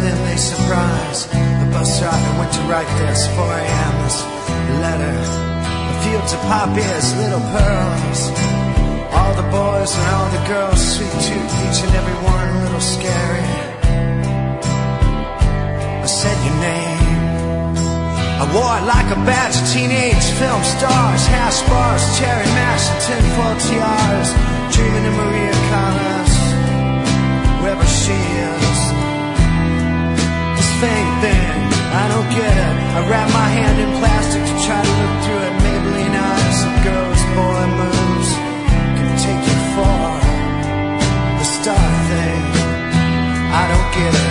then they surprise. The bus driver went to write this 4 a.m. this letter. The fields of poppies, little pearls. All the boys and all the girls, sweet tooth, each and every one a little scary. I said your name. I wore it like a badge of teenage film stars, hash bars, cherry mash, and tinfoil tiaras. Dreaming of Maria Callas, wherever she is. This fame thing, I don't get it. I wrap my hand in plastic to try to look through it. Maybelline eyes of girls, boy moves can take you far. The star thing, I don't get it.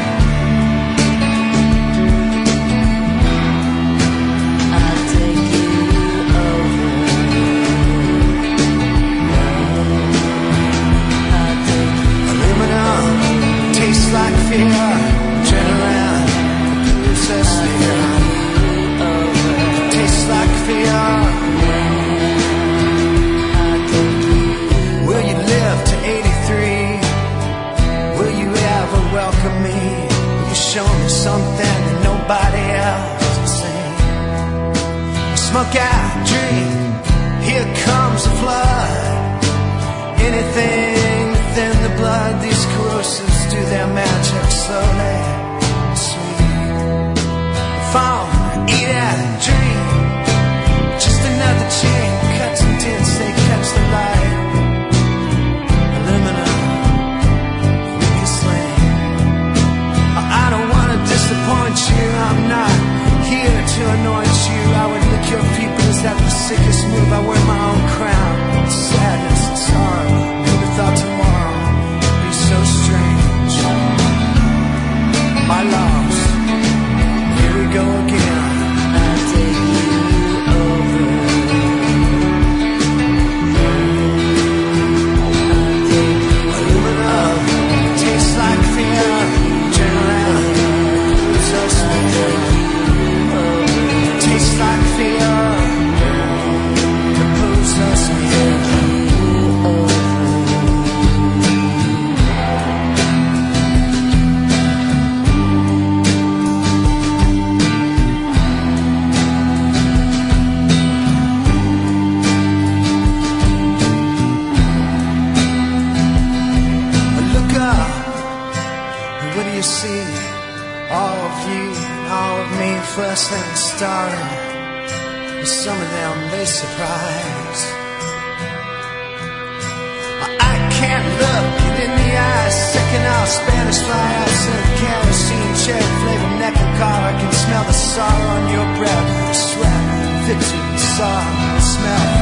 Like fear, turn around, possessive. Tastes like fear. Will you live to 83? Will you ever welcome me? Will you show me something that nobody else has seen? Smoke out, drink, here comes the flood. Anything within the blood, these corrosives do their magic slowly, sweet. Phone, eat and drink. Just another chain, cuts and tints, they catch the light. Aluminum, weakest link. I don't want to disappoint you, I'm not here to anoint you. I would lick your feet, but is that the sickest move? I wear my own crown. Sadness and sorrow, never thought tomorrow would be so strange. My loss, here we go again. I take you over. Aluminum, tastes like fear. Turn around, so sweet. Tastes like fear. Compose us here. See all of you, all of me, first thing started. With some of them, they surprise. I can't look it in the eyes. Second off Spanish fly accent, kerosene, cherry flavored neck and collar. I can smell the sorrow on your breath, sweat, victory, sorrow, smell.